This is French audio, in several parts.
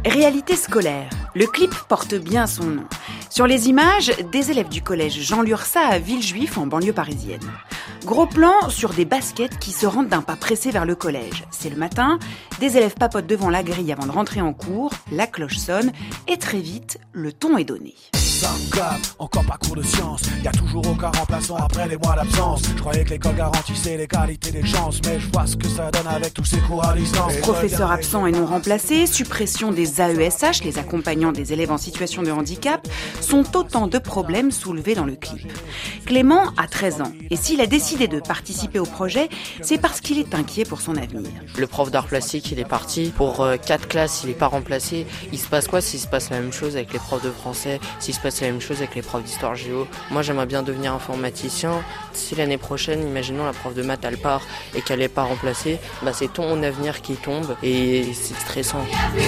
Réalité scolaire. Le clip porte bien son nom. Sur les images, des élèves du collège Jean Lurçat à Villejuif en banlieue parisienne. Gros plan sur des baskets qui se rendent d'un pas pressé vers le collège. C'est le matin, des élèves papotent devant la grille avant de rentrer en cours, la cloche sonne et très vite, le ton est donné. Encore pas cours de science, y a toujours aucun remplaçant après les mois d'absence. Je croyais que l'école garantissait l'égalité des chances, mais je vois ce que ça donne avec tous ces cours à distance. Professeurs absents et non remplacés, suppression des AESH, les accompagnants des élèves en situation de handicap, sont autant de problèmes soulevés dans le clip. Clément a 13 ans et s'il a décidé de participer au projet, c'est parce qu'il est inquiet pour son avenir. Le prof d'art plastique, il est parti. Pour 4 classes, il n'est pas remplacé. Il se passe quoi s'il se passe la même chose avec les profs de français, s'il se passe la même chose avec les profs d'histoire géo? Moi, j'aimerais bien devenir informaticien. Si l'année prochaine, imaginons la prof de maths, elle part et qu'elle n'est pas remplacée, c'est ton avenir qui tombe et c'est stressant.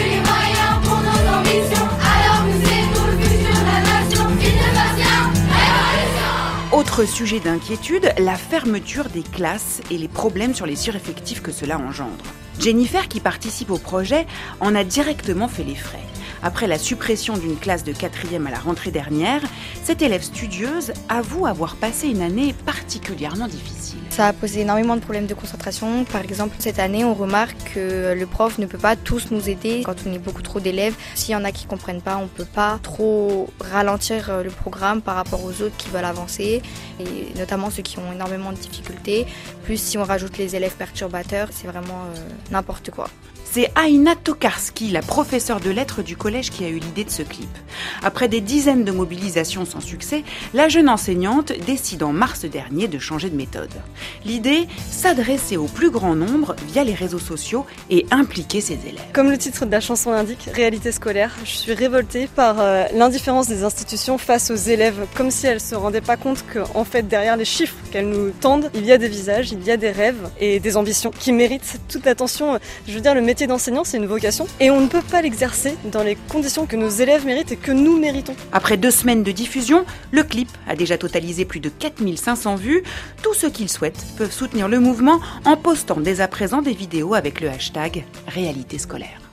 Autre sujet d'inquiétude, la fermeture des classes et les problèmes sur les sureffectifs que cela engendre. Jennifer, qui participe au projet, en a directement fait les frais. Après la suppression d'une classe de 4e à la rentrée dernière, cette élève studieuse avoue avoir passé une année particulièrement difficile. Ça a posé énormément de problèmes de concentration. Par exemple, cette année, on remarque que le prof ne peut pas tous nous aider quand on est beaucoup trop d'élèves. S'il y en a qui ne comprennent pas, on ne peut pas trop ralentir le programme par rapport aux autres qui veulent avancer, et notamment ceux qui ont énormément de difficultés. Plus si on rajoute les élèves perturbateurs, c'est vraiment n'importe quoi. C'est Aïna Tokarski, la professeure de lettres du collège, qui a eu l'idée de ce clip. Après des dizaines de mobilisations sans succès, la jeune enseignante décide en mars dernier de changer de méthode. L'idée, s'adresser au plus grand nombre via les réseaux sociaux et impliquer ses élèves. Comme le titre de la chanson l'indique, réalité scolaire, je suis révoltée par l'indifférence des institutions face aux élèves, comme si elles ne se rendaient pas compte qu'en fait, derrière les chiffres qu'elles nous tendent, il y a des visages, il y a des rêves et des ambitions qui méritent toute l'attention. Je veux dire, le métier d'enseignant, c'est une vocation et on ne peut pas l'exercer dans les conditions que nos élèves méritent et que nous méritons. Après 2 semaines de diffusion, le clip a déjà totalisé plus de 4500 vues. Tous ceux qui le souhaitent peuvent soutenir le mouvement en postant dès à présent des vidéos avec le hashtag Réalité scolaire.